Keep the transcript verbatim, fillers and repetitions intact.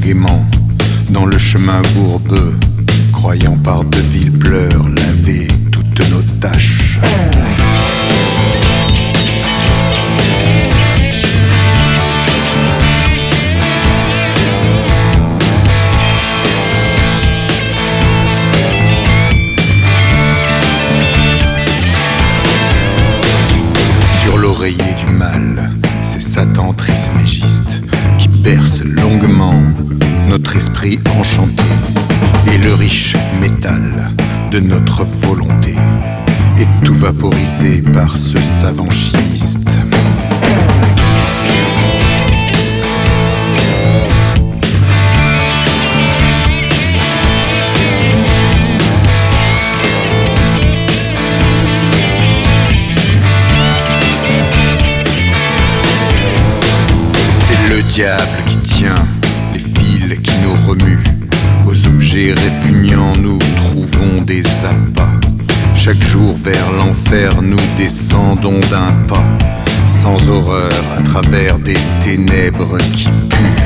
gaiement dans le chemin bourbeux, croyant par de vils pleurs laver toutes nos tâches. Sur l'oreiller du mal, c'est Satan trismégiste qui berce longuement notre esprit enchanté et le riche métal de notre volonté est tout vaporisé par ce savant chimiste. C'est le diable qui tient les fils qui nous remuent. Aux objets répugnants nous trouvons des appâts. Chaque jour vers l'enfer nous descendons d'un pas, sans horreur à travers des ténèbres qui puent.